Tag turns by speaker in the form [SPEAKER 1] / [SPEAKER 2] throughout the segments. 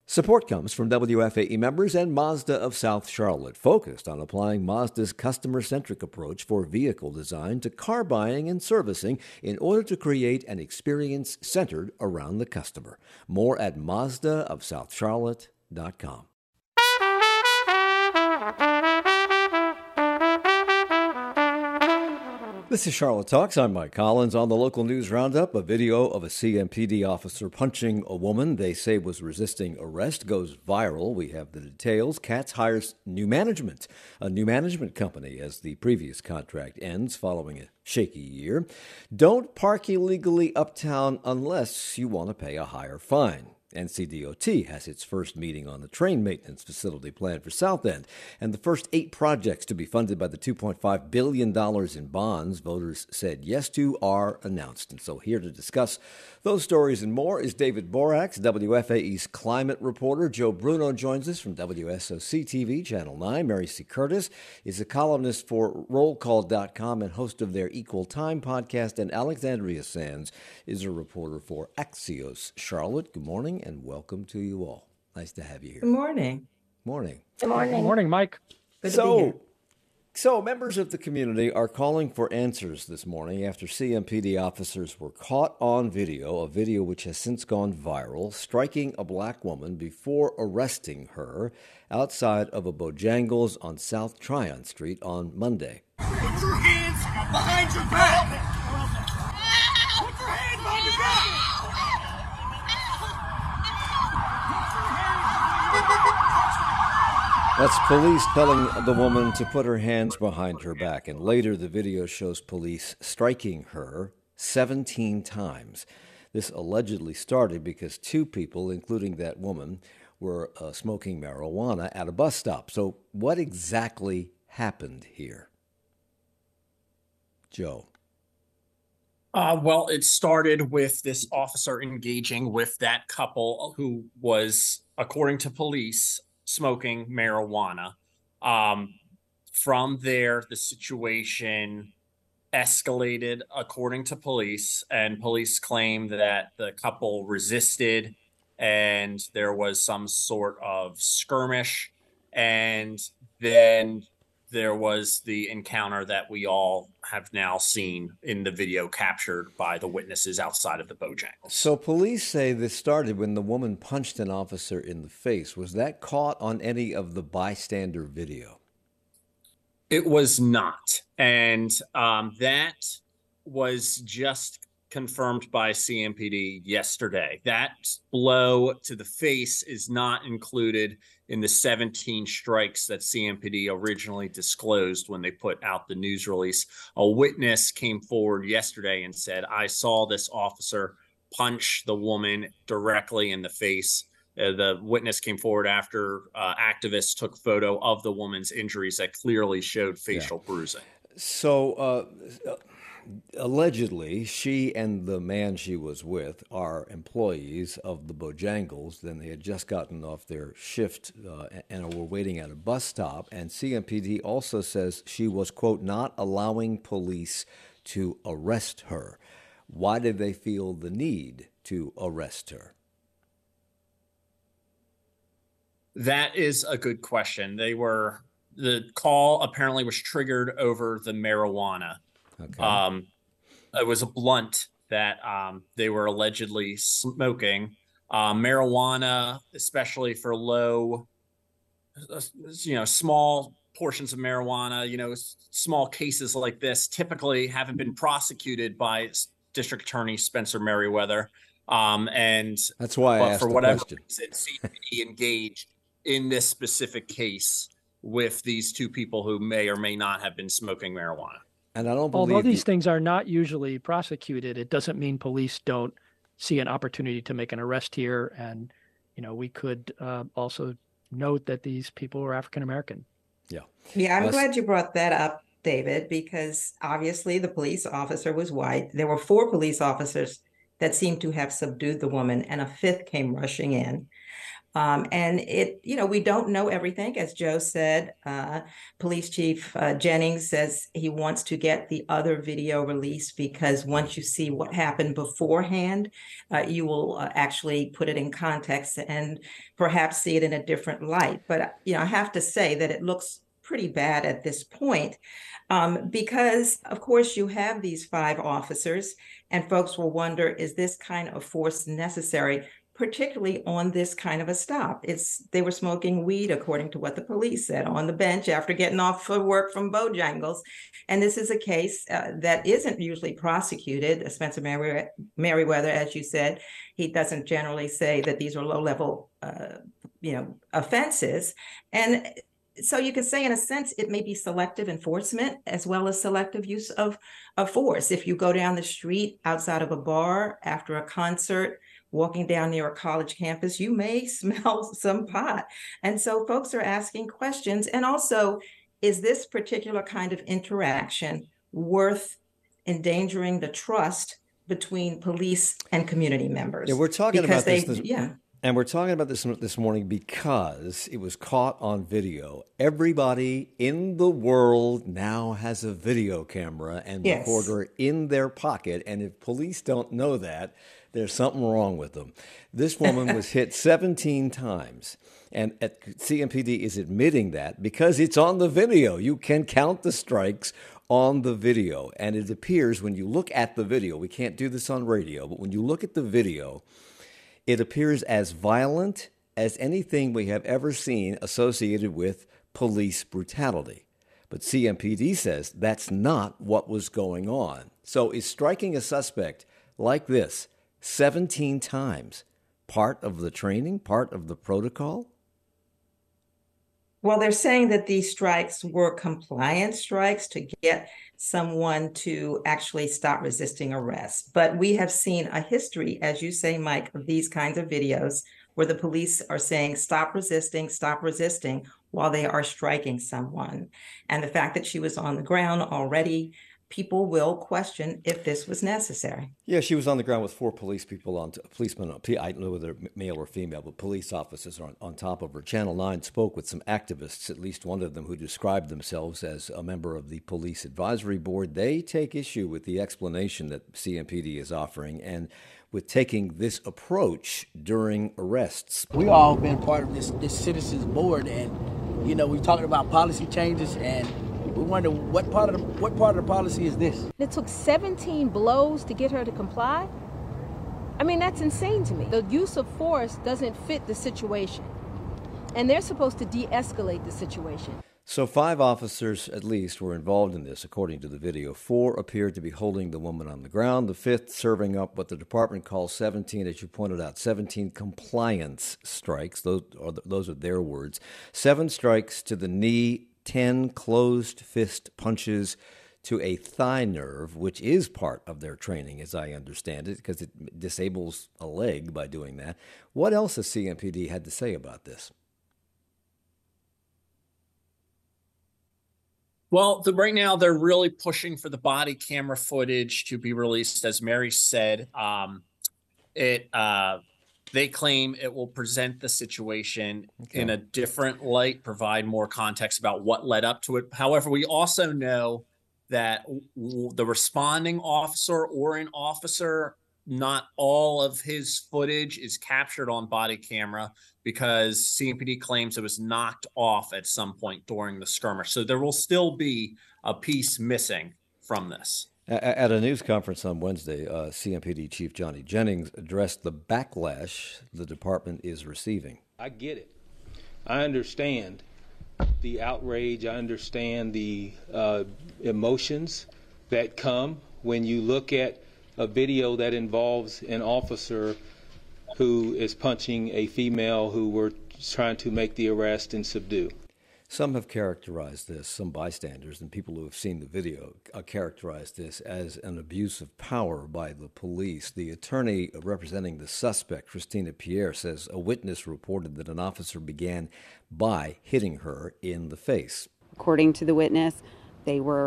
[SPEAKER 1] Support comes from WFAE members and Mazda of South Charlotte, focused on applying Mazda's customer-centric approach for vehicle design to car buying and servicing in order to create an experience centered around the customer. More at MazdaofSouthCharlotte.com. This is Charlotte Talks. I'm Mike Collins. On the local news roundup, a video of a CMPD officer punching a woman they say was resisting arrest goes viral. We have the details. Katz hires a new management company as the previous contract ends following a shaky year. Don't park illegally uptown unless you want to pay a higher fine. NCDOT has its first meeting on the train maintenance facility planned for South End, and the first 8 projects to be funded by the $2.5 billion in bonds voters said yes to are announced. And so here to discuss those stories and more is David Borax, WFAE's climate reporter. Joe Bruno joins us from WSOC-TV, Channel 9. Mary C. Curtis is a columnist for RollCall.com and host of their Equal Time podcast. And Alexandria Sands is a reporter for Axios Charlotte. Good morning and welcome to you all. Nice to have you here.
[SPEAKER 2] Good morning.
[SPEAKER 1] Morning.
[SPEAKER 3] Good morning.
[SPEAKER 4] Good morning, Mike.
[SPEAKER 2] Good to be here.
[SPEAKER 1] So members of the community are calling for answers this morning after CMPD officers were caught on video, a video which has since gone viral, striking a black woman before arresting her outside of a Bojangles on South Tryon Street on Monday.
[SPEAKER 5] Put your hands behind your back! Put your hands behind your back!
[SPEAKER 1] That's police telling the woman to put her hands behind her back. And later, the video shows police striking her 17 times. This allegedly started because 2 people, including that woman, were smoking marijuana at a bus stop. So what exactly happened here? Joe.
[SPEAKER 4] Well, it started with this officer engaging with that couple who was, according to police, smoking marijuana. From there, the situation escalated, according to police, and police claimed that the couple resisted and there was some sort of skirmish. And then there was the encounter that we all have now seen in the video captured by the witnesses outside of the Bojangles.
[SPEAKER 1] So police say this started when the woman punched an officer in the face. Was that caught on any of the bystander video?
[SPEAKER 4] It was not. And that was just confirmed by CMPD yesterday. That blow to the face is not included in the 17 strikes that CMPD originally disclosed when they put out the news release. A witness came forward yesterday and said, I saw this officer punch the woman directly in the face. The witness came forward after activists took photo of the woman's injuries that clearly showed facial bruising.
[SPEAKER 1] So allegedly, she and the man she was with are employees of the Bojangles. Then they had just gotten off their shift and were waiting at a bus stop. And CMPD also says she was, quote, not allowing police to arrest her. Why did they feel the need to arrest her?
[SPEAKER 4] That is a good question. The call apparently was triggered over the marijuana. Okay. It was a blunt that they were allegedly smoking. Marijuana, especially for small portions of marijuana, small cases like this typically haven't been prosecuted by District Attorney Spencer Merriweather. And
[SPEAKER 1] that's why I asked
[SPEAKER 4] for
[SPEAKER 1] the
[SPEAKER 4] whatever
[SPEAKER 1] question.
[SPEAKER 4] reason, CPD engaged in this specific case with these 2 people who may or may not have been smoking marijuana.
[SPEAKER 1] And I don't believe
[SPEAKER 3] although these things are not usually prosecuted, it doesn't mean police don't see an opportunity to make an arrest here. And, we could also note that these people were African American.
[SPEAKER 1] Yeah.
[SPEAKER 2] Yeah, I'm glad you brought that up, David, because obviously the police officer was white. There were 4 police officers that seemed to have subdued the woman, and a 5th came rushing in. And we don't know everything. As Joe said, Police Chief Jennings says he wants to get the other video released because once you see what happened beforehand, you will actually put it in context and perhaps see it in a different light. But, I have to say that it looks pretty bad at this point because, of course, you have these 5 officers and folks will wonder, is this kind of force necessary? Particularly on this kind of a stop. They were smoking weed, according to what the police said, on the bench after getting off for work from Bojangles. And this is a case that isn't usually prosecuted. Spencer Merriweather, as you said, he doesn't generally say that these are low-level, offenses. And so you can say, in a sense, it may be selective enforcement as well as selective use of force. If you go down the street outside of a bar after a concert, walking down near a college campus, you may smell some pot. And so folks are asking questions. And also, is this particular kind of interaction worth endangering the trust between police and community members?
[SPEAKER 1] Yeah, we're talking about this.
[SPEAKER 2] Yeah.
[SPEAKER 1] And we're talking about this morning because it was caught on video. Everybody in the world now has a video camera and recorder in their pocket. And if police don't know that, there's something wrong with them. This woman was hit 17 times. And CMPD is admitting that because it's on the video. You can count the strikes on the video. And it appears when you look at the video, we can't do this on radio, but when you look at the video, it appears as violent as anything we have ever seen associated with police brutality. But CMPD says that's not what was going on. So is striking a suspect like this 17 times part of the training, part of the protocol?
[SPEAKER 2] Well, they're saying that these strikes were compliance strikes to get someone to actually stop resisting arrest. But we have seen a history, as you say, Mike, of these kinds of videos where the police are saying, stop resisting, while they are striking someone. And the fact that she was on the ground already, people will question if this was necessary.
[SPEAKER 1] Yeah, she was on the ground with 4 policemen, I don't know whether male or female, but police officers on top of her. Channel 9 spoke with some activists, at least one of them who described themselves as a member of the Police Advisory Board. They take issue with the explanation that CMPD is offering and with taking this approach during arrests.
[SPEAKER 6] We all been part of this citizens board, and we're talking about policy changes, and we wonder what part of the policy is this?
[SPEAKER 7] It took 17 blows to get her to comply. I mean, that's insane to me. The use of force doesn't fit the situation, and they're supposed to de-escalate the situation.
[SPEAKER 1] So 5 officers at least were involved in this, according to the video. 4 appeared to be holding the woman on the ground. The 5th serving up what the department calls 17, as you pointed out, 17 compliance strikes. Those are their words. 7 strikes to the knee, 10 closed fist punches to a thigh nerve, which is part of their training, as I understand it, because it disables a leg by doing that. What else has CMPD had to say about this?
[SPEAKER 4] Well, right now they're really pushing for the body camera footage to be released. As Mary said, they claim it will present the situation in a different light, provide more context about what led up to it. However, we also know that the responding officer or an officer, not all of his footage is captured on body camera because CMPD claims it was knocked off at some point during the skirmish. So there will still be a piece missing from this.
[SPEAKER 1] At a news conference on Wednesday, CMPD Chief Johnny Jennings addressed the backlash the department is receiving.
[SPEAKER 8] I get it. I understand the outrage. I understand the emotions that come when you look at a video that involves an officer who is punching a female who were trying to make the arrest and subdue.
[SPEAKER 1] Some have characterized this, some bystanders and people who have seen the video characterized this as an abuse of power by the police. The attorney representing the suspect, Christina Pierre, says a witness reported that an officer began by hitting her in the face.
[SPEAKER 9] According to the witness, they were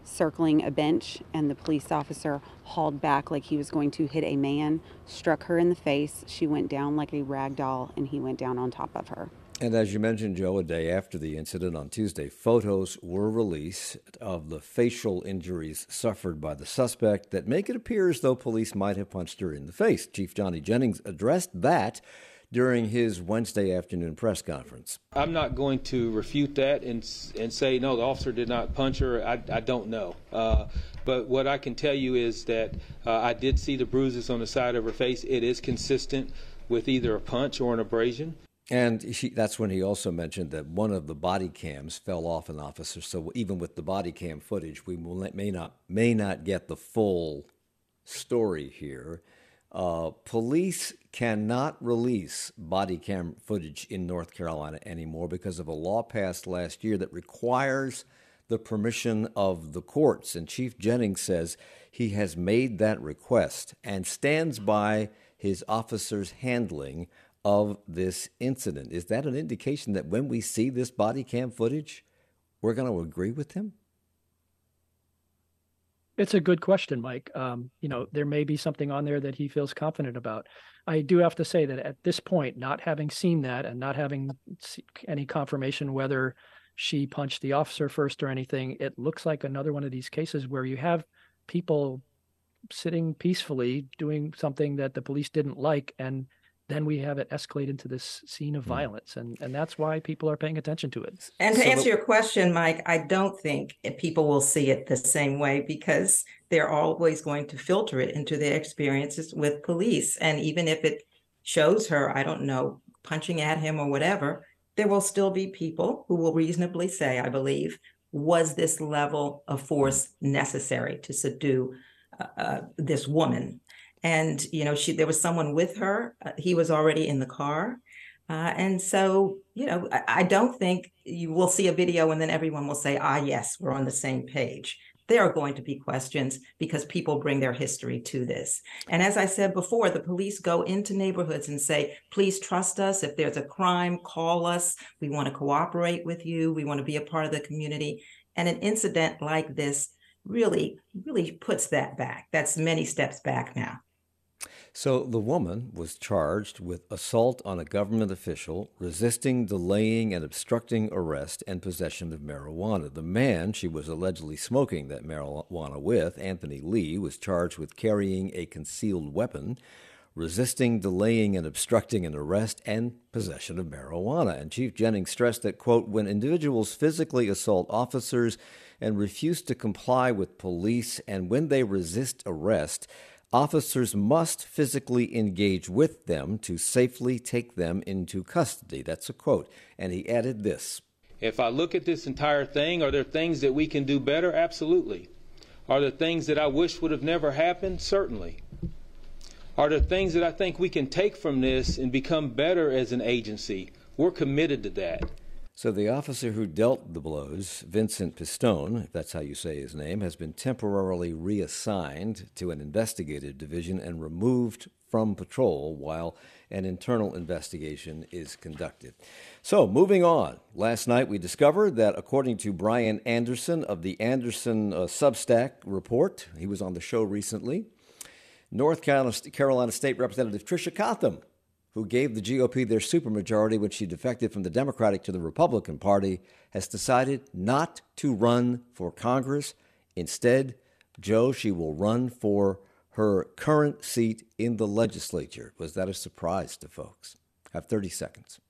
[SPEAKER 9] circling a bench, and the police officer hauled back like he was going to hit a man, struck her in the face. She went down like a rag doll, and he went down on top of her.
[SPEAKER 1] And as you mentioned, Joe, a day after the incident on Tuesday, photos were released of the facial injuries suffered by the suspect that make it appear as though police might have punched her in the face. Chief Johnny Jennings addressed that during his Wednesday afternoon press conference.
[SPEAKER 8] I'm not going to refute that and say, no, the officer did not punch her. I don't know. But what I can tell you is that I did see the bruises on the side of her face. It is consistent with either a punch or an abrasion.
[SPEAKER 1] And that's when he also mentioned that one of the body cams fell off an officer. So even with the body cam footage, we may not get the full story here. Police cannot release body cam footage in North Carolina anymore because of a law passed last year that requires the permission of the courts. And Chief Jennings says he has made that request and stands by his officers' handling of this incident. Is that an indication that when we see this body cam footage, we're going to agree with him?
[SPEAKER 3] It's a good question, Mike. There may be something on there that he feels confident about. I do have to say that at this point, not having seen that and not having any confirmation whether she punched the officer first or anything, it looks like another one of these cases where you have people sitting peacefully doing something that the police didn't like, and then we have it escalate into this scene of violence. And that's why people are paying attention to it.
[SPEAKER 2] And to answer your question, Mike, I don't think people will see it the same way because they're always going to filter it into their experiences with police. And even if it shows her, I don't know, punching at him or whatever, there will still be people who will reasonably say, I believe, was this level of force necessary to subdue this woman? And, there was someone with her. He was already in the car. And so, I don't think you will see a video and then everyone will say, yes, we're on the same page. There are going to be questions because people bring their history to this. And as I said before, the police go into neighborhoods and say, please trust us. If there's a crime, call us. We want to cooperate with you. We want to be a part of the community. And an incident like this really, really puts that back. That's many steps back now.
[SPEAKER 1] So the woman was charged with assault on a government official, resisting, delaying, and obstructing arrest, and possession of marijuana. The man she was allegedly smoking that marijuana with, Anthony Lee, was charged with carrying a concealed weapon, resisting, delaying, and obstructing an arrest, and possession of marijuana. And Chief Jennings stressed that, quote, when individuals physically assault officers and refuse to comply with police, and when they resist arrest, officers must physically engage with them to safely take them into custody. That's a quote. And he added this.
[SPEAKER 8] If I look at this entire thing, are there things that we can do better? Absolutely. Are there things that I wish would have never happened? Certainly. Are there things that I think we can take from this and become better as an agency? We're committed to that.
[SPEAKER 1] So the officer who dealt the blows, Vincent Pistone, if that's how you say his name, has been temporarily reassigned to an investigative division and removed from patrol while an internal investigation is conducted. So moving on, last night we discovered that according to Brian Anderson of the Anderson Substack report, he was on the show recently, North Carolina State Representative Tricia Cotham, who gave the GOP their supermajority when she defected from the Democratic to the Republican Party, has decided not to run for Congress. Instead, Joe, she will run for her current seat in the legislature. Was that a surprise to folks? Have 30 seconds.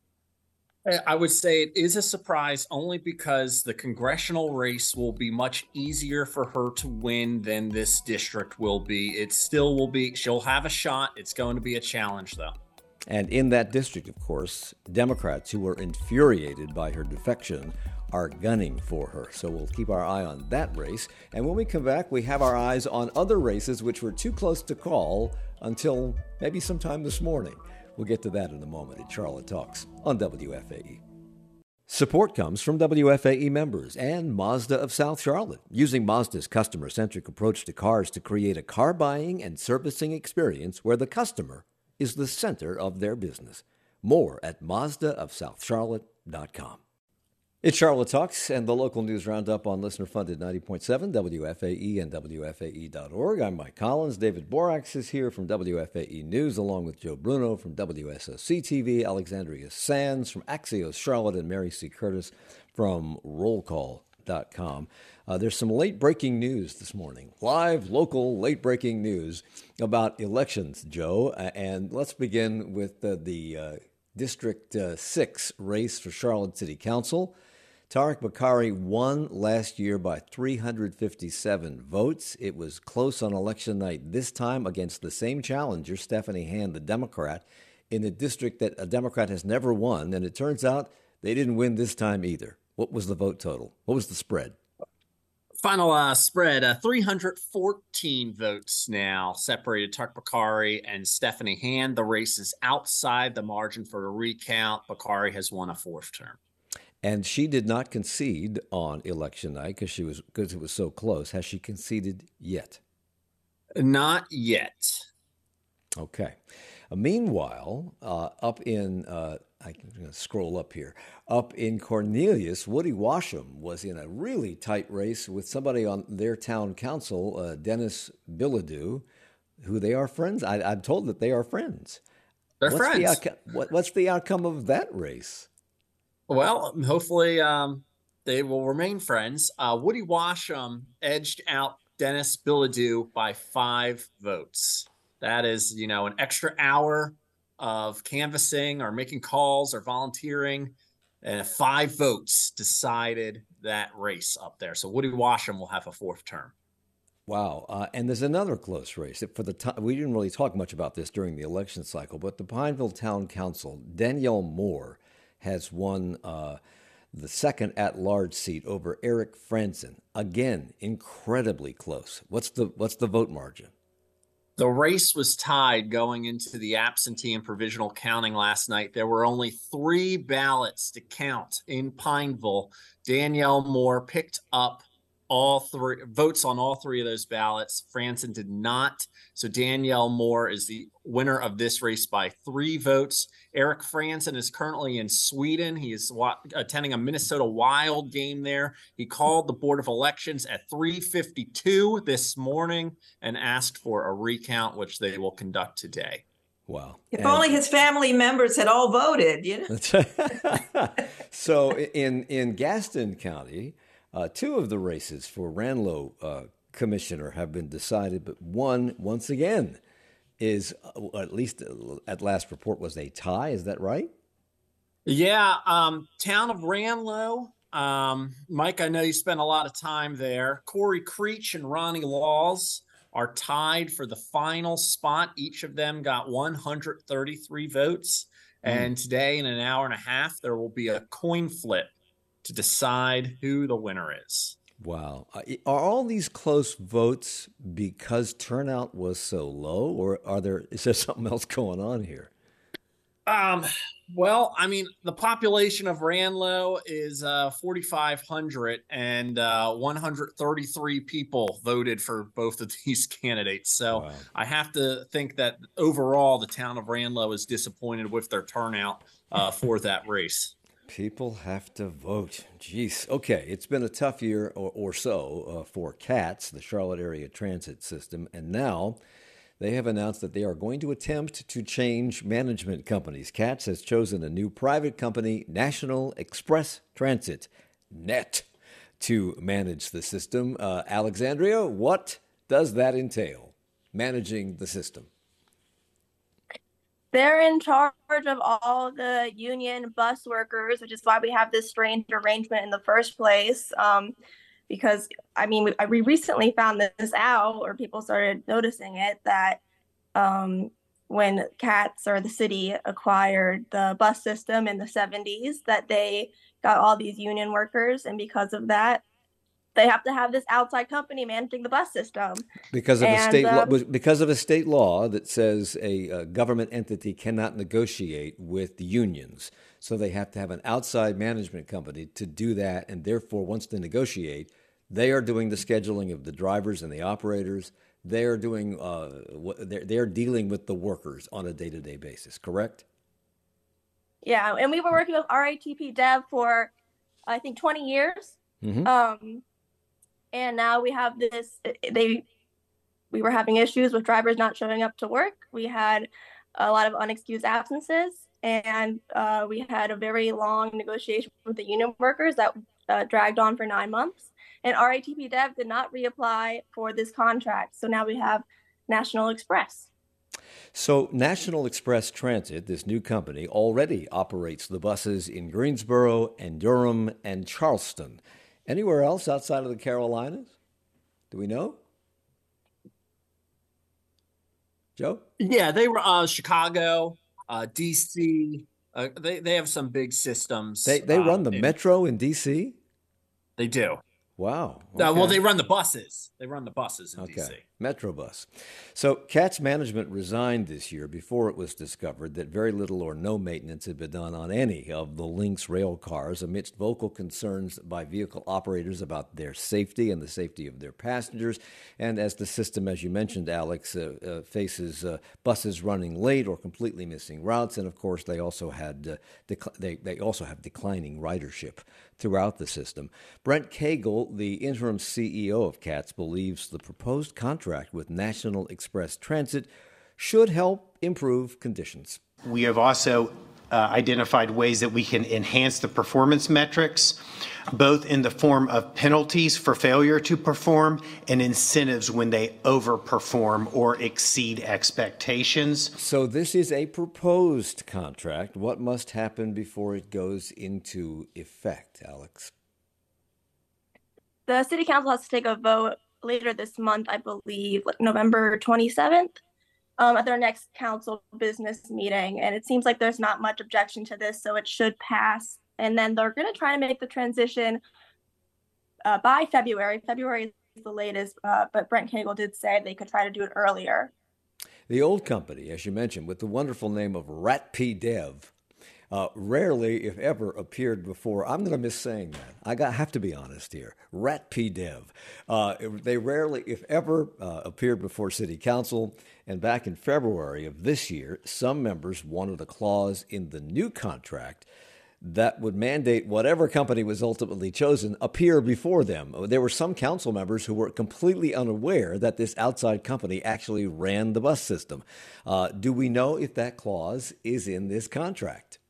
[SPEAKER 4] I would say it is a surprise only because the congressional race will be much easier for her to win than this district will be. It still will be. She'll have a shot. It's going to be a challenge, though.
[SPEAKER 1] And in that district, of course, Democrats who are infuriated by her defection are gunning for her. So we'll keep our eye on that race. And when we come back, we have our eyes on other races which were too close to call until maybe sometime this morning. We'll get to that in a moment at Charlotte Talks on WFAE. Support comes from WFAE members and Mazda of South Charlotte, using Mazda's customer-centric approach to cars to create a car buying and servicing experience where the customer is the center of their business. More at MazdaofSouthCharlotte.com. It's Charlotte Talks and the local news roundup on listener-funded 90.7 WFAE and WFAE.org. I'm Mike Collins. David Borax is here from WFAE News, along with Joe Bruno from WSOC-TV, Alexandria Sands from Axios Charlotte, and Mary C. Curtis from rollcall.com. There's some late-breaking news this morning. Live, local, late-breaking news about elections, Joe. And let's begin with the District 6 race for Charlotte City Council. Tariq Bokhari won last year by 357 votes. It was close on election night this time against the same challenger, Stephanie Hand, the Democrat, in a district that a Democrat has never won. And it turns out they didn't win this time either. What was the vote total? What was the spread?
[SPEAKER 4] Final spread, 314 votes now separated Tariq Bokhari and Stephanie Hand. The race is outside the margin for a recount. Bokhari has won a fourth term.
[SPEAKER 1] And she did not concede on election night because it was so close. Has she conceded yet?
[SPEAKER 4] Not yet.
[SPEAKER 1] Okay. Meanwhile, up in I'm going to scroll up here. Up in Cornelius, Woody Washam was in a really tight race with somebody on their town council, Dennis Bilodeau, who they are friends. I'm told that they are friends.
[SPEAKER 4] They're friends.
[SPEAKER 1] What's the outcome of that race?
[SPEAKER 4] Well, hopefully they will remain friends. Woody Washam edged out Dennis Bilodeau by 5 votes. That is, an extra hour of canvassing or making calls or volunteering, and 5 votes decided that race up there. So Woody Washam will have a fourth term.
[SPEAKER 1] Wow. And there's another close race. We didn't really talk much about this during the election cycle, but the Pineville Town Council, Danielle Moore, has won the second at-large seat over Eric Franzen. Again, incredibly close. What's the vote margin?
[SPEAKER 4] The race was tied going into the absentee and provisional counting last night. There were only 3 ballots to count in Pineville. Danielle Moore picked up all 3 votes on all 3 of those ballots. Franzen did not. So Danielle Moore is the winner of this race by 3 votes. Eric Franzen is currently in Sweden. He is attending a Minnesota Wild game there. He called the Board of Elections at 3:52 this morning and asked for a recount, which they will conduct today.
[SPEAKER 1] Wow.
[SPEAKER 2] If only his family members had all voted,
[SPEAKER 1] So in Gaston County, 2 of the races for Ranlo commissioner have been decided, but one, once again, is, at least at last report, was a tie. Is that right?
[SPEAKER 4] Yeah. Town of Ranlo. Mike, I know you spent a lot of time there. Corey Creech and Ronnie Laws are tied for the final spot. Each of them got 133 votes. And today, in an hour and a half, there will be a coin flip to decide who the winner is.
[SPEAKER 1] Wow. Are all these close votes because turnout was so low, or is there something else going on here?
[SPEAKER 4] Well, the population of Ranlo is 4,500, and 133 people voted for both of these candidates. So wow. I have to think that overall the town of Ranlo is disappointed with their turnout for that race.
[SPEAKER 1] People have to vote. Jeez. Okay, it's been a tough year or so for CATS, the Charlotte Area Transit System, and now they have announced that they are going to attempt to change management companies. CATS has chosen a new private company, National Express Transit, NET, to manage the system. Alexandria, what does that entail, managing the system?
[SPEAKER 10] They're in charge of all the union bus workers, which is why we have this strange arrangement in the first place. Because, we recently found this out, or people started noticing it, that when CATS or the city acquired the bus system in the 70s, that they got all these union workers. And because of that, they have to have this outside company managing the bus system. Because of
[SPEAKER 1] a state law that says a government entity cannot negotiate with the unions. So they have to have an outside management company to do that. And therefore, once they negotiate, they are doing the scheduling of the drivers and the operators. They are doing they're dealing with the workers on a day-to-day basis, correct?
[SPEAKER 10] Yeah, and we were working with RATP Dev for I think 20 years.
[SPEAKER 1] Mm-hmm.
[SPEAKER 10] And now we have this, we were having issues with drivers not showing up to work. We had a lot of unexcused absences, and we had a very long negotiation with the union workers that dragged on for 9 months. And RATP Dev did not reapply for this contract. So now we have National Express.
[SPEAKER 1] So National Express Transit, this new company, already operates the buses in Greensboro and Durham and Charleston. Anywhere else outside of the Carolinas? Do we know? Joe?
[SPEAKER 4] Yeah, they were Chicago, DC. They have some big systems.
[SPEAKER 1] They run the metro in DC?
[SPEAKER 4] They do.
[SPEAKER 1] Wow.
[SPEAKER 4] Okay. Well, they run the buses. They run the buses in DC.
[SPEAKER 1] Metrobus. So CATS management resigned this year before it was discovered that very little or no maintenance had been done on any of the Lynx rail cars amidst vocal concerns by vehicle operators about their safety and the safety of their passengers. And as the system, as you mentioned, Alex, faces buses running late or completely missing routes. And of course, they also had they also have declining ridership throughout the system. Brent Cagle, the interim CEO of CATS, believes the proposed contract with National Express Transit should help improve conditions.
[SPEAKER 11] We have also identified ways that we can enhance the performance metrics, both in the form of penalties for failure to perform and incentives when they overperform or exceed expectations.
[SPEAKER 1] So this is a proposed contract. What must happen before it goes into effect, Alex?
[SPEAKER 10] The city council has to take a vote later this month, I believe, like November 27th, at their next council business meeting. And it seems like there's not much objection to this, so it should pass. And then they're going to try to make the transition by February. February is the latest, but Brent Cagle did say they could try to do it earlier.
[SPEAKER 1] The old company, as you mentioned, with the wonderful name of RATP Dev, rarely, if ever, appeared before. I'm going to miss saying that. I have to be honest here. RATP Dev. They rarely, if ever, appeared before City Council. And back in February of this year, some members wanted a clause in the new contract that would mandate whatever company was ultimately chosen appear before them. There were some council members who were completely unaware that this outside company actually ran the bus system. Do we know if that clause is in this contract?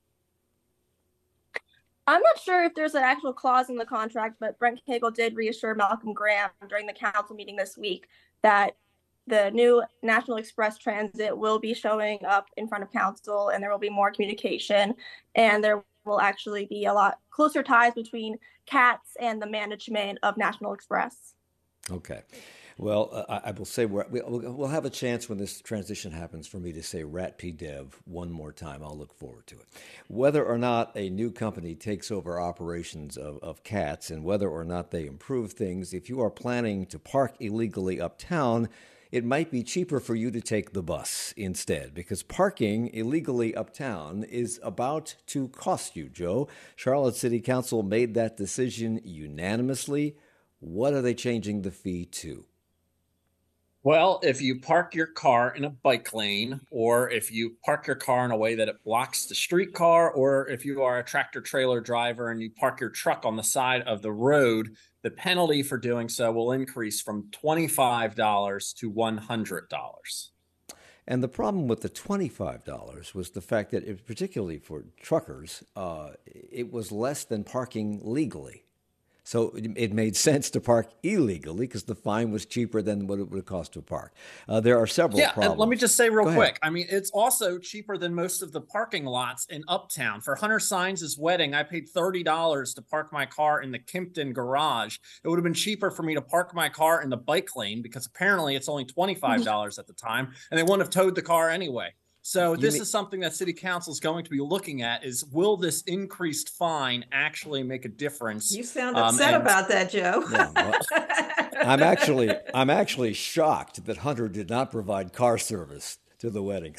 [SPEAKER 10] I'm not sure if there's an actual clause in the contract, but Brent Cagle did reassure Malcolm Graham during the council meeting this week that the new National Express Transit will be showing up in front of council, and there will be more communication, and there will actually be a lot closer ties between CATS and the management of National Express.
[SPEAKER 1] Okay. Well, I will say we'll have a chance when this transition happens for me to say RATP Dev one more time. I'll look forward to it. Whether or not a new company takes over operations of CATS and whether or not they improve things, if you are planning to park illegally uptown, it might be cheaper for you to take the bus instead, because parking illegally uptown is about to cost you, Joe. Charlotte City Council made that decision unanimously. What are they changing the fee to?
[SPEAKER 4] Well, if you park your car in a bike lane, or if you park your car in a way that it blocks the streetcar, or if you are a tractor trailer driver and you park your truck on the side of the road, the penalty for doing so will increase from $25 to $100.
[SPEAKER 1] And the problem with the $25 was the fact that, particularly for truckers, it was less than parking legally. So it made sense to park illegally because the fine was cheaper than what it would cost to park. There are several problems.
[SPEAKER 4] And let me just say real quick. I mean, it's also cheaper than most of the parking lots in Uptown. For Hunter Sainz's wedding, I paid $30 to park my car in the Kimpton garage. It would have been cheaper for me to park my car in the bike lane because apparently it's only $25 at the time, and they wouldn't have towed the car anyway. So this is something that City Council is going to be looking at: is will this increased fine actually make a difference?
[SPEAKER 2] You sound upset about that, Joe.
[SPEAKER 1] Yeah, well, I'm actually shocked that Hunter did not provide car service to the weddings.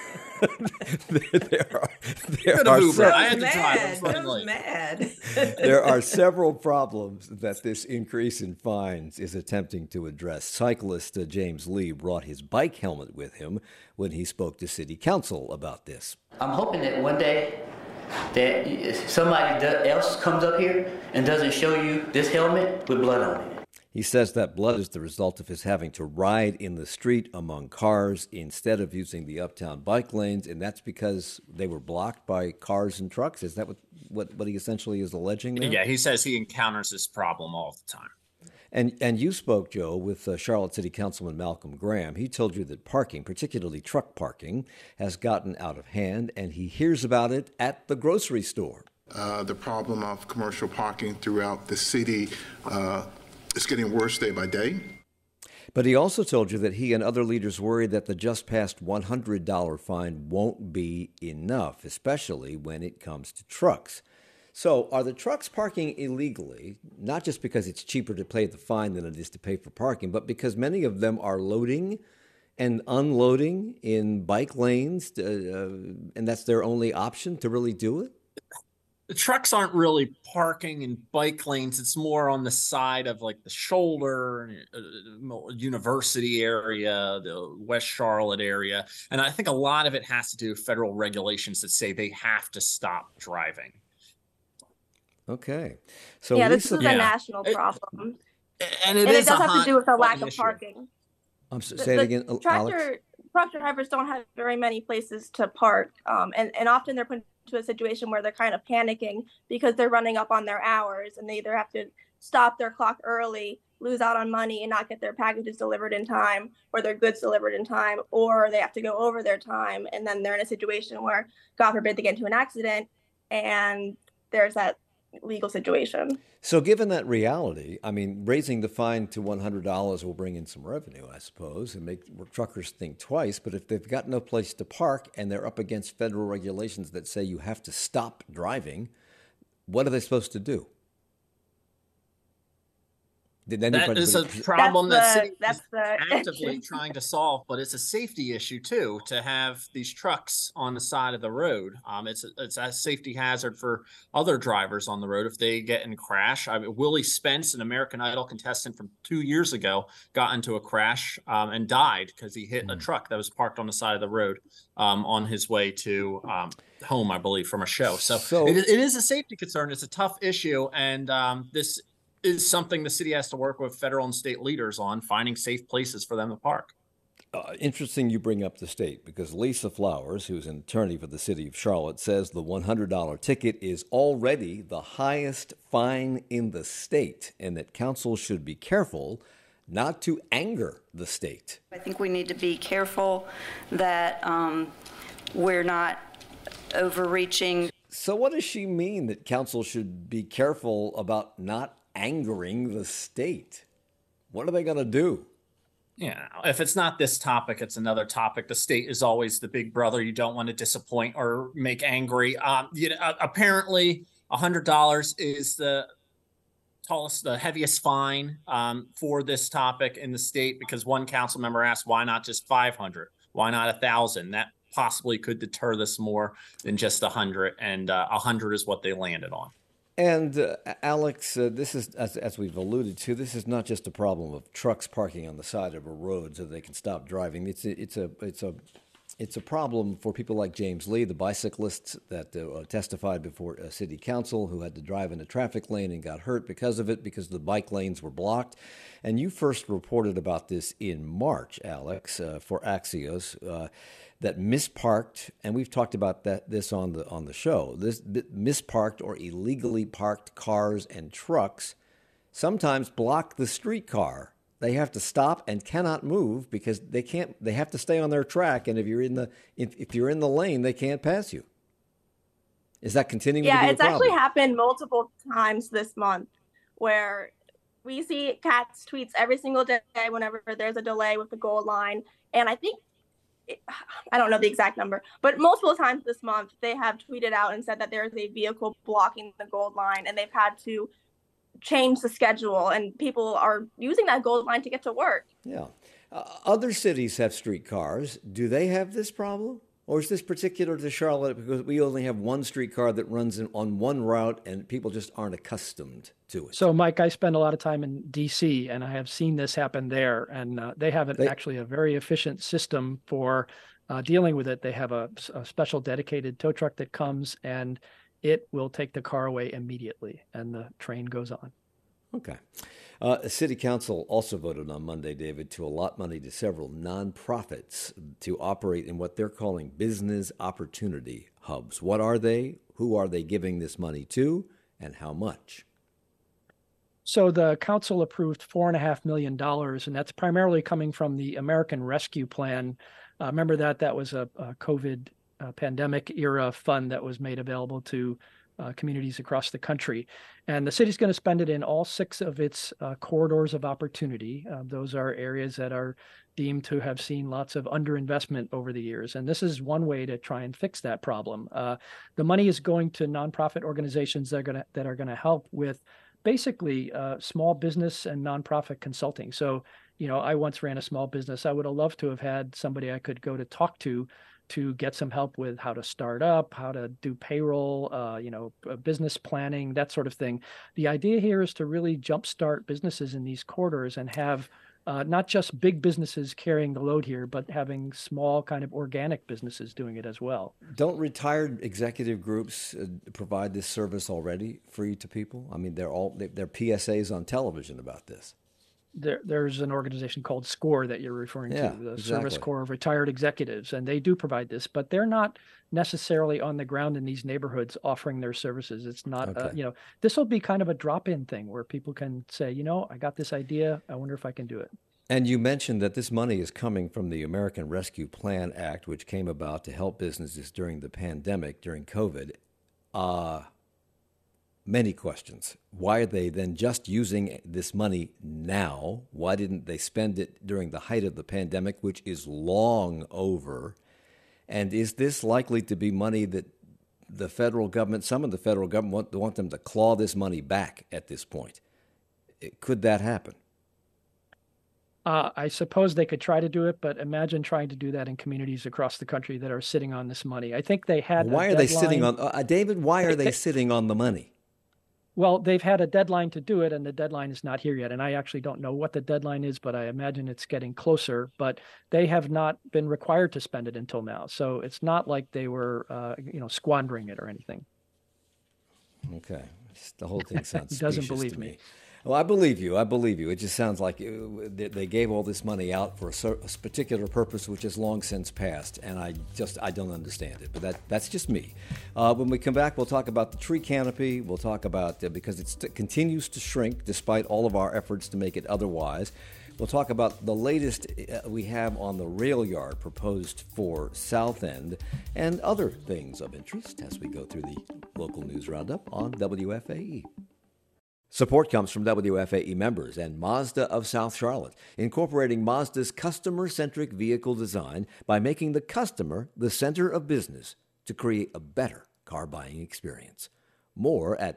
[SPEAKER 1] There are several problems that this increase in fines is attempting to address. Cyclist James Lee brought his bike helmet with him when he spoke to City Council about this.
[SPEAKER 12] I'm hoping that one day that if somebody else comes up here and doesn't show you this helmet with blood on it.
[SPEAKER 1] He says that blood is the result of his having to ride in the street among cars instead of using the uptown bike lanes, and that's because they were blocked by cars and trucks. Is that what he essentially is alleging there?
[SPEAKER 4] Yeah, he says he encounters this problem all the time.
[SPEAKER 1] And you spoke, Joe, with Charlotte City Councilman Malcolm Graham. He told you that parking, particularly truck parking, has gotten out of hand, and he hears about it at the grocery store.
[SPEAKER 13] The problem of commercial parking throughout the city is getting worse day by day.
[SPEAKER 1] But he also told you that he and other leaders worry that the just passed $100 fine won't be enough, especially when it comes to trucks. So are the trucks parking illegally, not just because it's cheaper to pay the fine than it is to pay for parking, but because many of them are loading and unloading in bike lanes, and that's their only option to really do it?
[SPEAKER 4] The trucks aren't really parking in bike lanes. It's more on the side of like the shoulder, university area, the West Charlotte area. And I think a lot of it has to do with federal regulations that say they have to stop driving.
[SPEAKER 1] Okay. So
[SPEAKER 10] yeah,
[SPEAKER 1] Lisa,
[SPEAKER 10] this is a national problem.
[SPEAKER 4] And it
[SPEAKER 10] does have to do with the lack of
[SPEAKER 4] issue.
[SPEAKER 10] Parking.
[SPEAKER 1] Say it again, Alex.
[SPEAKER 10] Truck drivers don't have very many places to park. And often they're put into a situation where they're kind of panicking because they're running up on their hours and they either have to stop their clock early, lose out on money and not get their packages delivered in time or their goods delivered in time, or they have to go over their time. And then they're in a situation where, God forbid, they get into an accident and there's that legal situation.
[SPEAKER 1] So given that reality, I mean, raising the fine to $100 will bring in some revenue, I suppose, and make truckers think twice. But if they've got no place to park and they're up against federal regulations that say you have to stop driving, what are they supposed to do?
[SPEAKER 4] That is a problem that city is actively trying to solve, but it's a safety issue too to have these trucks on the side of the road. It's a safety hazard for other drivers on the road if they get in a crash. Willie Spence, an American Idol contestant from 2 years ago, got into a crash and died because he hit a truck that was parked on the side of the road on his way to home, I believe, from a show. So it is a safety concern. It's a tough issue, and this is something the city has to work with federal and state leaders on, finding safe places for them to park.
[SPEAKER 1] Interesting you bring up the state, because Lisa Flowers, who's an attorney for the city of Charlotte, says the $100 ticket is already the highest fine in the state and that council should be careful not to anger the state.
[SPEAKER 14] I think we need to be careful that we're not overreaching.
[SPEAKER 1] So what does she mean that council should be careful about not angering the state? What are they going to do?
[SPEAKER 4] Yeah, if it's not this topic, it's another topic. The state is always the big brother you don't want to disappoint or make angry. Apparently, $100 is the heaviest fine for this topic in the state, because one council member asked, why not just 500? Why not 1,000? That possibly could deter this more than just 100, and 100 is what they landed on.
[SPEAKER 1] And Alex, this is, as we've alluded to, this is not just a problem of trucks parking on the side of a road so they can stop driving. It's a problem for people like James Lee, the bicyclists that testified before city council, who had to drive in a traffic lane and got hurt because of it, because the bike lanes were blocked. And you first reported about this in March, Alex, for Axios. That misparked, and we've talked about this on the show. This misparked or illegally parked cars and trucks sometimes block the streetcar. They have to stop and cannot move because they can't. They have to stay on their track, and if you're in the lane, they can't pass you. Is that continuing to be a problem?
[SPEAKER 10] Yeah, it's actually happened multiple times this month, where we see Kat's tweets every single day whenever there's a delay with the goal line, and I think, I don't know the exact number, but multiple times this month they have tweeted out and said that there is a vehicle blocking the gold line and they've had to change the schedule and people are using that gold line to get to work.
[SPEAKER 1] Yeah. Other cities have streetcars. Do they have this problem? Or is this particular to Charlotte because we only have one streetcar that runs on one route and people just aren't accustomed to it?
[SPEAKER 3] So, Mike, I spend a lot of time in D.C. and I have seen this happen there. And they have actually a very efficient system for dealing with it. They have a special dedicated tow truck that comes and it will take the car away immediately, and the train goes on.
[SPEAKER 1] Okay. City Council also voted on Monday, David, to allot money to several nonprofits to operate in what they're calling business opportunity hubs. What are they? Who are they giving this money to? And how much?
[SPEAKER 3] So the council approved $4.5 million, and that's primarily coming from the American Rescue Plan. Remember that was a COVID pandemic era fund that was made available to communities across the country. And the city's going to spend it in all 6 of its corridors of opportunity. Those are areas that are deemed to have seen lots of underinvestment over the years. And this is one way to try and fix that problem. The money is going to nonprofit organizations that are going to help with basically small business and nonprofit consulting. So, I once ran a small business. I would have loved to have had somebody I could go to talk to get some help with how to start up, how to do payroll, business planning, that sort of thing. The idea here is to really jumpstart businesses in these corridors and have not just big businesses carrying the load here, but having small kind of organic businesses doing it as well.
[SPEAKER 1] Don't retired executive groups provide this service already free to people? I mean, they're PSAs on television about this.
[SPEAKER 3] There's an organization called SCORE that you're referring to, the Service Corps of Retired Executives, and they do provide this, but they're not necessarily on the ground in these neighborhoods offering their services. It's not, this will be kind of a drop-in thing where people can say, I got this idea, I wonder if I can do it.
[SPEAKER 1] And you mentioned that this money is coming from the American Rescue Plan Act, which came about to help businesses during the pandemic, during COVID. Many questions. Why are they then just using this money now? Why didn't they spend it during the height of the pandemic, which is long over? And is this likely to be money that the federal government, some of the federal government want them to claw this money back at this point? Could that happen?
[SPEAKER 3] I suppose they could try to do it, but imagine trying to do that in communities across the country that are sitting on this money. I think they had.
[SPEAKER 1] Why are they sitting on, David? Why are they sitting on the money?
[SPEAKER 3] Well, they've had a deadline to do it, and the deadline is not here yet. And I actually don't know what the deadline is, but I imagine it's getting closer. But they have not been required to spend it until now. So it's not like they were, squandering it or anything.
[SPEAKER 1] Okay. The whole thing sounds
[SPEAKER 3] He doesn't
[SPEAKER 1] specious
[SPEAKER 3] believe
[SPEAKER 1] to
[SPEAKER 3] me.
[SPEAKER 1] Well, I believe you. It just sounds like they gave all this money out for a particular purpose, which has long since passed, and I don't understand it. But that's just me. When we come back, we'll talk about the tree canopy. We'll talk about, because it continues to shrink despite all of our efforts to make it otherwise. We'll talk about the latest we have on the rail yard proposed for South End and other things of interest as we go through the local news roundup on WFAE. Support comes from WFAE members and Mazda of South Charlotte, incorporating Mazda's customer-centric vehicle design by making the customer the center of business to create a better car buying experience. More at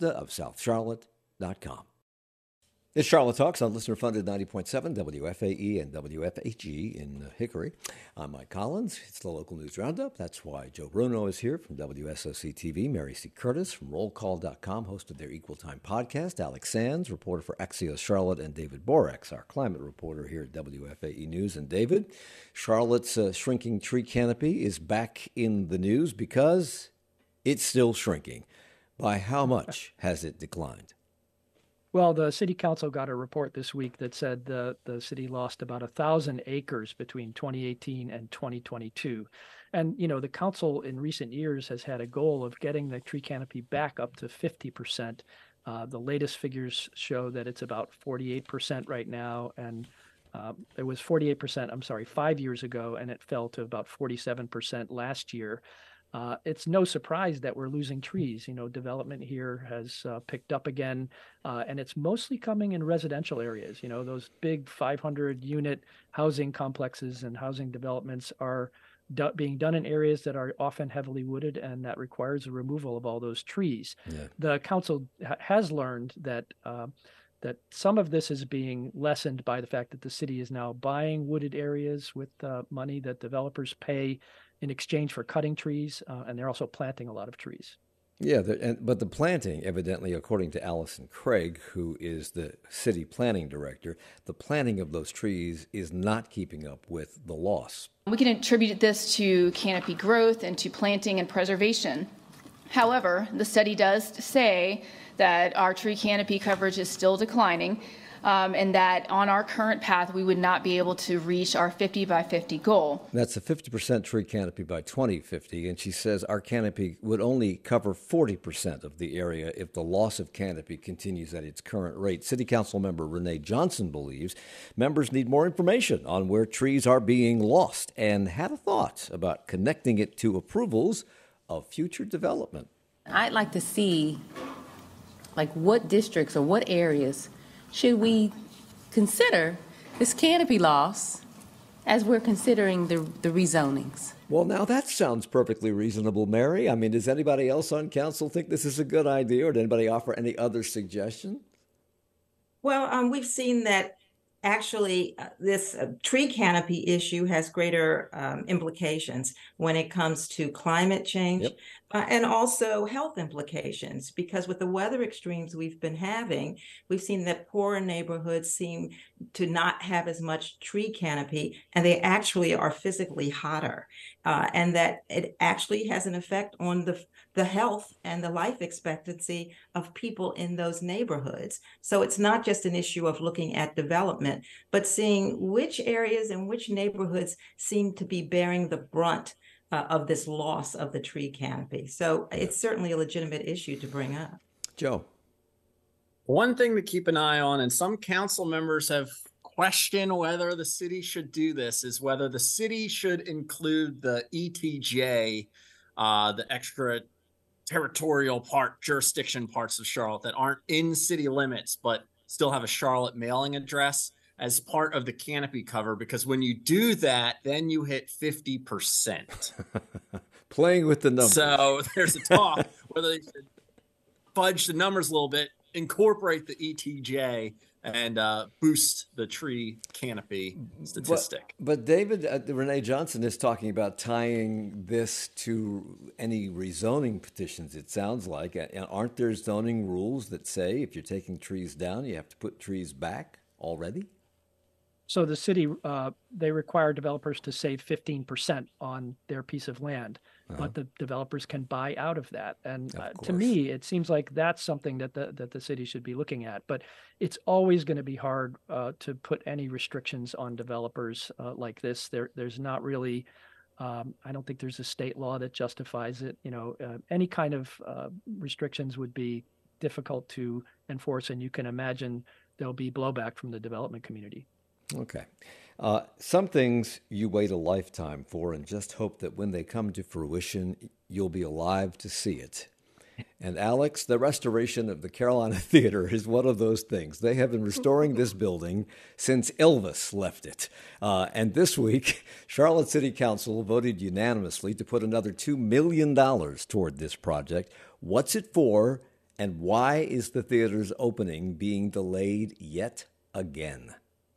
[SPEAKER 1] MazdaofSouthCharlotte.com. It's Charlotte Talks on listener-funded 90.7 WFAE and WFHE in Hickory. I'm Mike Collins. It's the local news roundup. That's why Joe Bruno is here from WSOC-TV. Mary C. Curtis from RollCall.com, host of their Equal Time podcast. Alex Sands, reporter for Axios Charlotte, and David Borex, our climate reporter here at WFAE News. And David, Charlotte's shrinking tree canopy is back in the news because it's still shrinking. By how much has it declined?
[SPEAKER 3] Well, the city council got a report this week that said the city lost about 1,000 acres between 2018 and 2022. And, the council in recent years has had a goal of getting the tree canopy back up to 50%. The latest figures show that it's about 48% right now. And it was 48%, 5 years ago, and it fell to about 47% last year. It's no surprise that we're losing trees. Development here has picked up again, and it's mostly coming in residential areas. Those big 500-unit housing complexes and housing developments are being done in areas that are often heavily wooded, and that requires the removal of all those trees. Yeah. The council has learned that some of this is being lessened by the fact that the city is now buying wooded areas with money that developers pay in exchange for cutting trees, and they're also planting a lot of trees.
[SPEAKER 1] Yeah, but the planting, evidently, according to Allison Craig, who is the city planning director, the planting of those trees is not keeping up with the loss.
[SPEAKER 15] We can attribute this to canopy growth and to planting and preservation. However, the study does say that our tree canopy coverage is still declining, and that on our current path, we would not be able to reach our 50 by 50 goal.
[SPEAKER 1] That's a 50% tree canopy by 2050, and she says our canopy would only cover 40% of the area if the loss of canopy continues at its current rate. City Council member Renee Johnson believes members need more information on where trees are being lost and had a thought about connecting it to approvals of future development.
[SPEAKER 16] I'd like to see, like, what districts or what areas should we consider this canopy loss as we're considering the rezonings?
[SPEAKER 1] Well, now that sounds perfectly reasonable, Mary. I mean, does anybody else on council think this is a good idea, or did anybody offer any other suggestion?
[SPEAKER 2] Well, we've seen that actually this tree canopy issue has greater implications when it comes to climate change. Yep. And also health implications, because with the weather extremes we've been having, we've seen that poorer neighborhoods seem to not have as much tree canopy, and they actually are physically hotter, and that it actually has an effect on the health and the life expectancy of people in those neighborhoods. So it's not just an issue of looking at development, but seeing which areas and which neighborhoods seem to be bearing the brunt of this loss of the tree canopy. So it's certainly a legitimate issue to bring up.
[SPEAKER 1] Joe.
[SPEAKER 4] One thing to keep an eye on, and some council members have questioned whether the city should do this, is whether the city should include the ETJ, the extra territorial jurisdiction parts of Charlotte that aren't in city limits, but still have a Charlotte mailing address, as part of the canopy cover, because when you do that, then you hit 50%.
[SPEAKER 1] Playing with the numbers.
[SPEAKER 4] So there's a talk whether they should fudge the numbers a little bit, incorporate the ETJ, and boost the tree canopy statistic.
[SPEAKER 1] But David, Renee Johnson is talking about tying this to any rezoning petitions, it sounds like. Aren't there zoning rules that say if you're taking trees down, you have to put trees back already?
[SPEAKER 3] So the city, they require developers to save 15% on their piece of land, but the developers can buy out of that. And to me, it seems like that's something that the city should be looking at. But it's always going to be hard to put any restrictions on developers like this. There's not really, I don't think there's a state law that justifies it. You know, any kind of restrictions would be difficult to enforce, and you can imagine there'll be blowback from the development community.
[SPEAKER 1] Okay. Some things you wait a lifetime for and just hope that when they come to fruition, you'll be alive to see it. And Alex, the restoration of the Carolina Theater is one of those things. They have been restoring this building since Elvis left it. And this week, Charlotte City Council voted unanimously to put another $2 million toward this project. What's it for, and why is the theater's opening being delayed yet again?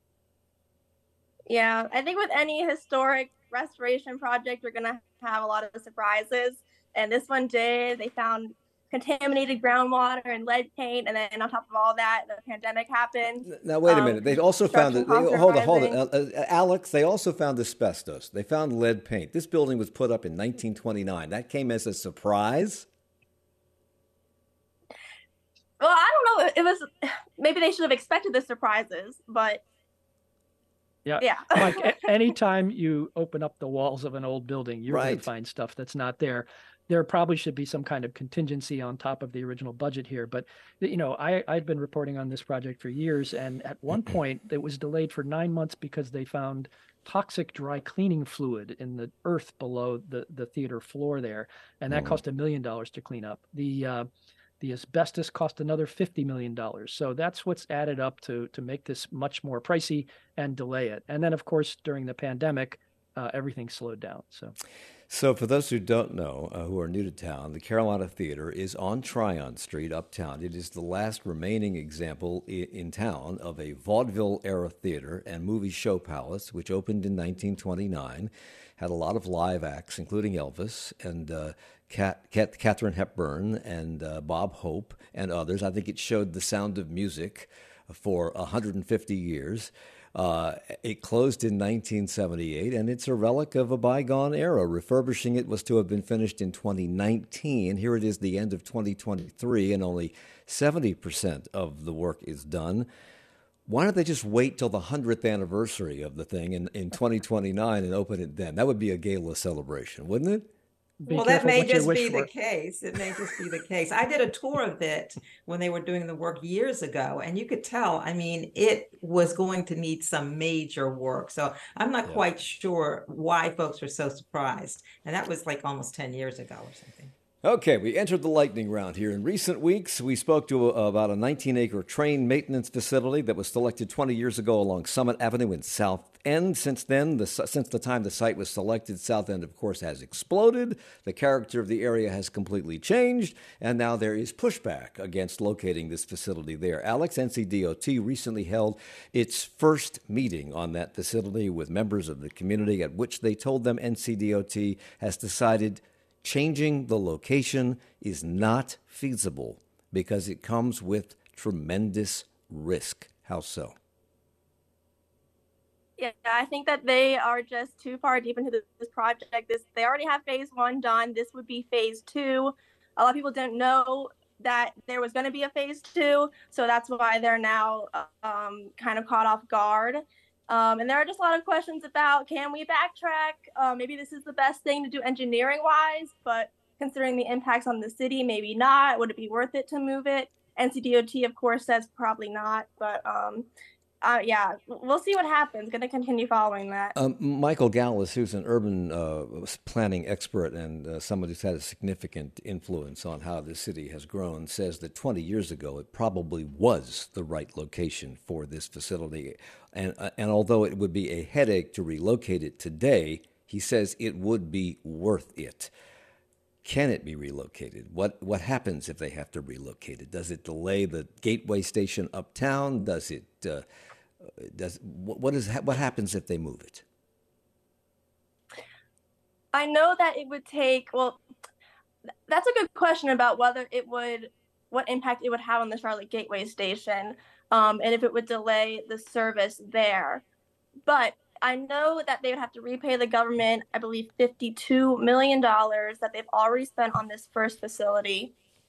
[SPEAKER 10] Yeah, I think with any historic restoration project, you're going to have a lot of surprises. And this one did. They found contaminated groundwater and lead paint. And then on top of all that, the pandemic happened.
[SPEAKER 1] Now, wait a minute. They also found it. Hold on. Alex, they also found asbestos. They found lead paint. This building was put up in 1929. That came as a surprise.
[SPEAKER 10] Well, I don't know. It was, maybe they should have expected the surprises, but
[SPEAKER 3] yeah. Like anytime you open up the walls of an old building, you're going to find stuff that's not there. There probably should be some kind of contingency on top of the original budget here. But, you know, I've been reporting on this project for years. And at one point, it was delayed for 9 months because they found toxic dry cleaning fluid in the earth below the theater floor there. And that cost $1 million to clean up. The asbestos cost another $50 million. So that's what's added up to make this much more pricey and delay it. And then, of course, during the pandemic, everything slowed down.
[SPEAKER 1] So for those who don't know, who are new to town, the Carolina Theater is on Tryon Street, uptown. It is the last remaining example in town of a vaudeville-era theater and movie show palace, which opened in 1929, had a lot of live acts, including Elvis and Katharine Hepburn and Bob Hope and others. I think it showed the sound of music for 150 years. It closed in 1978, and it's a relic of a bygone era. Refurbishing it was to have been finished in 2019. Here it is, the end of 2023, and only 70% of the work is done. Why don't they just wait till the 100th anniversary of the thing in 2029 and open it then? That would be a gala celebration, wouldn't it?
[SPEAKER 2] Well, that may just be the case. It may just be the case. I did a tour of it when they were doing the work years ago, and you could tell, I mean, it was going to need some major work. So I'm not quite sure why folks were so surprised. And that was like almost 10 years ago or something.
[SPEAKER 1] Okay, we entered the lightning round here. In recent weeks, we spoke to about a 19-acre train maintenance facility that was selected 20 years ago along Summit Avenue in South End. Since then, since the time the site was selected, South End, of course, has exploded. The character of the area has completely changed, and now there is pushback against locating this facility there. Alex, NCDOT recently held its first meeting on that facility with members of the community, at which they told them NCDOT has decided changing the location is not feasible because it comes with tremendous risk. How so?
[SPEAKER 10] Yeah, I think that they are just too far deep into this project. They already have phase 1 done. This would be phase 2. A lot of people didn't know that there was going to be a phase 2, so that's why they're now kind of caught off guard. And there are just a lot of questions about, can we backtrack? Maybe this is the best thing to do engineering-wise, but considering the impacts on the city, maybe not. Would it be worth it to move it? NCDOT, of course, says probably not, but yeah, we'll see what happens. Going to continue following that.
[SPEAKER 1] Michael Gallus, who's an urban planning expert and someone who's had a significant influence on how the city has grown, says that 20 years ago it probably was the right location for this facility. And although it would be a headache to relocate it today, he says it would be worth it. Can it be relocated? What happens if they have to relocate it? Does it delay the Gateway Station uptown? Does it? What happens if they move it?
[SPEAKER 10] I know that it would take. Well, that's a good question about what impact it would have on the Charlotte Gateway Station, and if it would delay the service there. But I know that they would have to repay the government, I believe, $52 million that they've already spent on this first facility.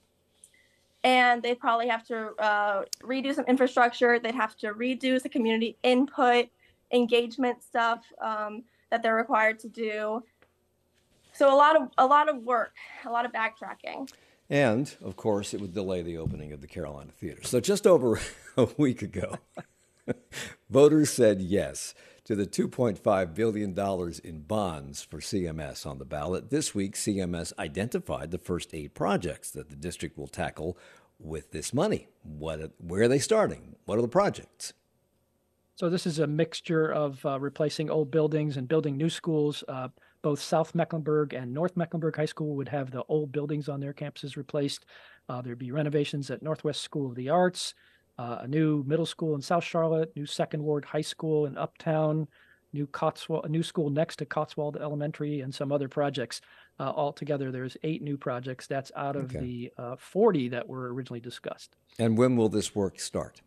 [SPEAKER 10] And they probably have to redo some infrastructure. They'd have to redo the community input, engagement stuff that they're required to do. So a lot of work, a lot of backtracking.
[SPEAKER 1] And, of course, it would delay the opening of the Carolina Theater. So just over a week ago, voters said yes to the $2.5 billion in bonds for CMS on the ballot. This week, CMS identified the first 8 projects that the district will tackle with this money. Where are they starting? What are the projects?
[SPEAKER 3] So this is a mixture of replacing old buildings and building new schools. Both South Mecklenburg and North Mecklenburg High School would have the old buildings on their campuses replaced. There'd be renovations at Northwest School of the Arts, a new middle school in South Charlotte, new Second Ward High School in Uptown, a new school next to Cotswold Elementary, and some other projects. Altogether, there's 8 new projects. That's out of the 40 that were originally discussed.
[SPEAKER 1] And when will this work start?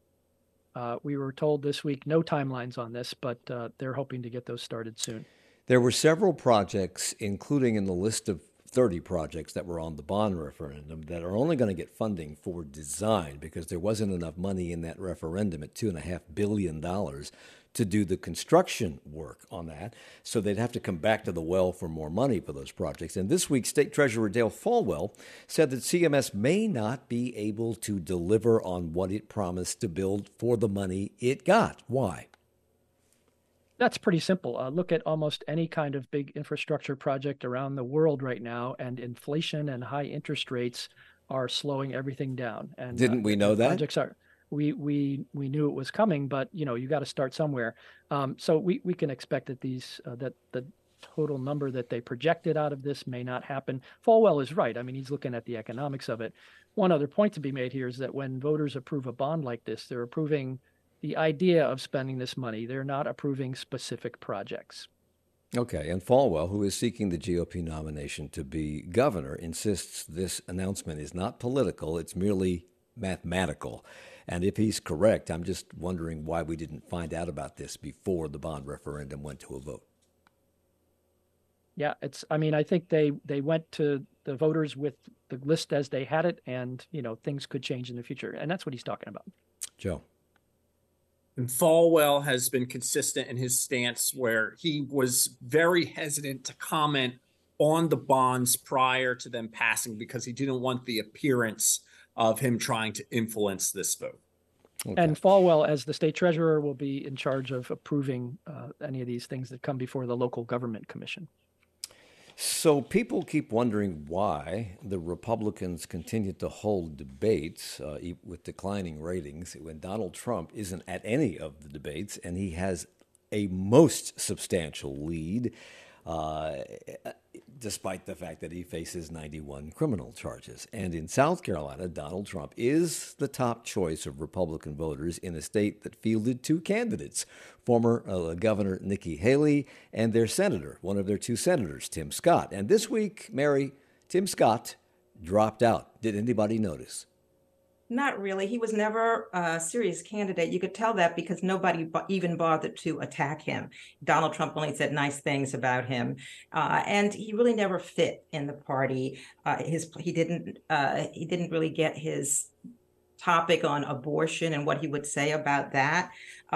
[SPEAKER 3] We were told this week no timelines on this, but they're hoping to get those started soon.
[SPEAKER 1] There were several projects, including in the list of 30 projects that were on the bond referendum, that are only going to get funding for design because there wasn't enough money in that referendum at $2.5 billion to do the construction work on that. So they'd have to come back to the well for more money for those projects. And this week, State Treasurer Dale Folwell said that CMS may not be able to deliver on what it promised to build for the money it got. Why?
[SPEAKER 3] That's pretty simple. Look at almost any kind of big infrastructure project around the world right now, and inflation and high interest rates are slowing everything down. And
[SPEAKER 1] didn't we know that?
[SPEAKER 3] Projects are. We knew it was coming, but you got to start somewhere. So we can expect that that the total number that they projected out of this may not happen. Folwell is right. I mean, he's looking at the economics of it. One other point to be made here is that when voters approve a bond like this, they're approving the idea of spending this money. They're not approving specific projects.
[SPEAKER 1] Okay, and Folwell, who is seeking the GOP nomination to be governor, insists this announcement is not political, it's merely mathematical. And if he's correct, I'm just wondering why we didn't find out about this before the bond referendum went to a vote.
[SPEAKER 3] Yeah, I think they went to the voters with the list as they had it, and, things could change in the future. And that's what he's talking about.
[SPEAKER 1] Joe.
[SPEAKER 4] And Falwell has been consistent in his stance where he was very hesitant to comment on the bonds prior to them passing because he didn't want the appearance of him trying to influence this vote.
[SPEAKER 3] Okay. And Falwell, as the state treasurer, will be in charge of approving any of these things that come before the local government commission.
[SPEAKER 1] So people keep wondering why the Republicans continue to hold debates with declining ratings when Donald Trump isn't at any of the debates, and he has a most substantial lead, despite the fact that he faces 91 criminal charges. And in South Carolina, Donald Trump is the top choice of Republican voters in a state that fielded two candidates, former Governor Nikki Haley and their senator, one of their two senators, Tim Scott. And this week, Mary, Tim Scott dropped out. Did anybody notice?
[SPEAKER 2] Not really. He was never a serious candidate. You could tell that because nobody even bothered to attack him. Donald Trump only said nice things about him. And he really never fit in the party. He didn't really get his topic on abortion and what he would say about that.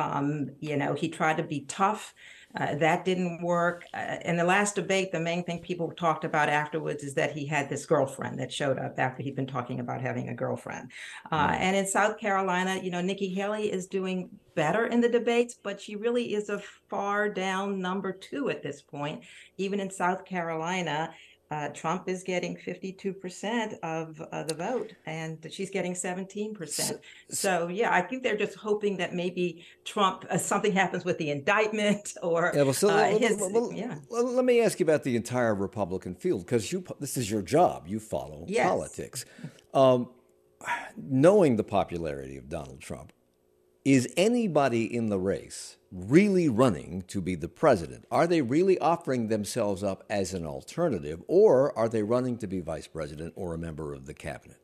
[SPEAKER 2] He tried to be tough. That didn't work. In the last debate, the main thing people talked about afterwards is that he had this girlfriend that showed up after he'd been talking about having a girlfriend. And in South Carolina, Nikki Haley is doing better in the debates, but she really is a far down number 2 at this point. Even in South Carolina, Trump is getting 52% of the vote, and she's getting 17%. So, yeah, I think they're just hoping that maybe Trump, something happens with the indictment or
[SPEAKER 1] let me ask you about the entire Republican field, because this is your job. You follow politics. Knowing the popularity of Donald Trump, is anybody in the race really running to be the president? Are they really offering themselves up as an alternative, or are they running to be vice president or a member of the cabinet?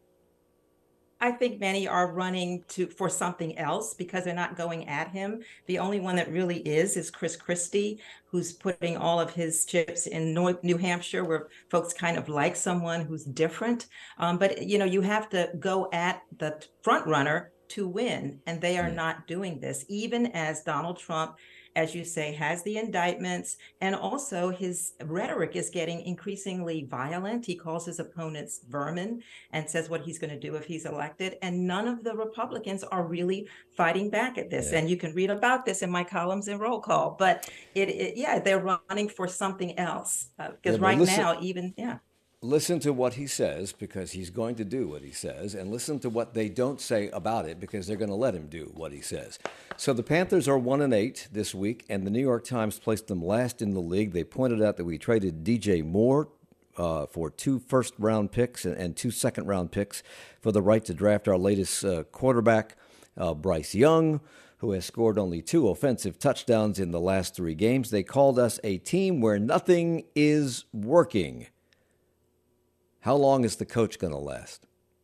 [SPEAKER 2] I think many are running for something else because they're not going at him. The only one that really is Chris Christie, who's putting all of his chips in New Hampshire, where folks kind of like someone who's different. But, you have to go at the front runner to win, and they are not doing this, even as Donald Trump, as you say, has the indictments, and also his rhetoric is getting increasingly violent. He calls his opponents vermin and says what he's going to do if he's elected, and none of the Republicans are really fighting back at this. And you can read about this in my columns in Roll Call, but they're running for something else because
[SPEAKER 1] listen to what he says, because he's going to do what he says, and listen to what they don't say about it, because they're going to let him do what he says. So the Panthers are 1-8 this week, and the New York Times placed them last in the league. They pointed out that we traded DJ Moore for 2 first-round picks and 2 second-round picks for the right to draft our latest quarterback, Bryce Young, who has scored only 2 offensive touchdowns in the last 3 games. They called us a team where nothing is working. How long is the coach going to last?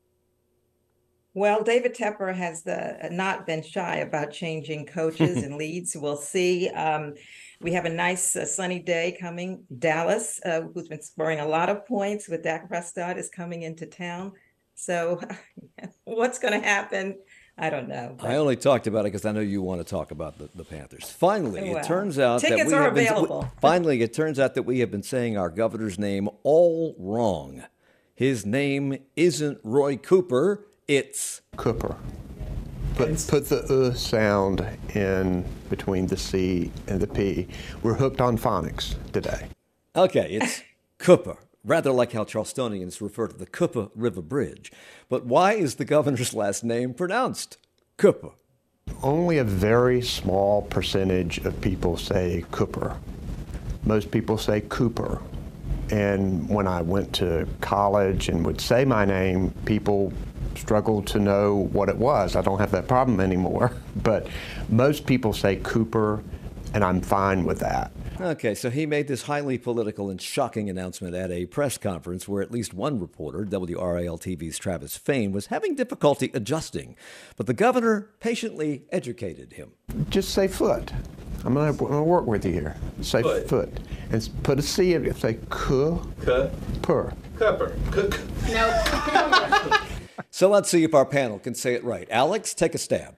[SPEAKER 2] Well, David Tepper has not been shy about changing coaches and leads. We'll see. We have a nice sunny day coming. Dallas, who's been scoring a lot of points with Dak Prescott, is coming into town. So what's going to happen? I don't know.
[SPEAKER 1] I only talked about it because I know you want to talk about the Panthers. Finally, it turns out
[SPEAKER 2] tickets are available.
[SPEAKER 1] Finally, it turns out that we have been saying our governor's name all wrong. His name isn't Roy Cooper, it's
[SPEAKER 17] Cooper. Put the sound in between the C and the P. We're hooked on phonics today.
[SPEAKER 1] Okay, it's Cooper, rather like how Charlestonians refer to the Cooper River Bridge. But why is the governor's last name pronounced Cooper?
[SPEAKER 17] Only a very small percentage of people say Cooper. Most people say Cooper. And when I went to college and would say my name, people struggled to know what it was. I don't have that problem anymore. But most people say Cooper, and I'm fine with that.
[SPEAKER 1] Okay, so he made this highly political and shocking announcement at a press conference where at least one reporter, WRAL-TV's Travis Fain, was having difficulty adjusting. But the governor patiently educated him.
[SPEAKER 17] Just say foot. I'm going to work with you here. Say foot. And put a C in it. Say per.
[SPEAKER 1] No. So let's see if our panel can say it right. Alex, take a stab.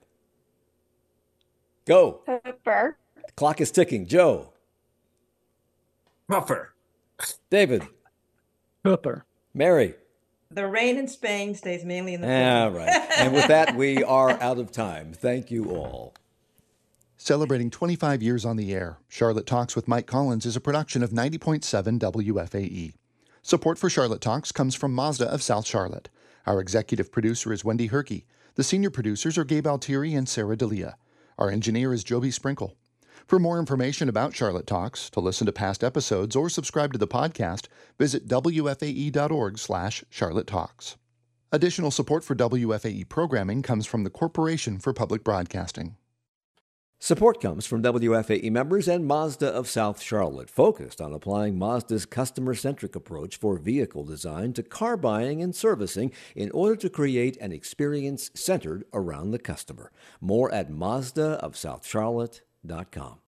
[SPEAKER 1] Go.
[SPEAKER 10] Pepper.
[SPEAKER 1] The clock is ticking. Joe.
[SPEAKER 4] Puffer.
[SPEAKER 1] David.
[SPEAKER 3] Pepper.
[SPEAKER 1] Mary.
[SPEAKER 2] The rain in Spain stays mainly in the
[SPEAKER 1] All right. And with that, we are out of time. Thank you all.
[SPEAKER 18] Celebrating 25 years on the air, Charlotte Talks with Mike Collins is a production of 90.7 WFAE. Support for Charlotte Talks comes from Mazda of South Charlotte. Our executive producer is Wendy Herkey. The senior producers are Gabe Altieri and Sarah D'Elia. Our engineer is Joby Sprinkle. For more information about Charlotte Talks, to listen to past episodes, or subscribe to the podcast, visit wfae.org/Charlotte Talks. Additional support for WFAE programming comes from the Corporation for Public Broadcasting.
[SPEAKER 1] Support comes from WFAE members and Mazda of South Charlotte, focused on applying Mazda's customer-centric approach for vehicle design to car buying and servicing in order to create an experience centered around the customer. More at mazdaofsouthcharlotte.com.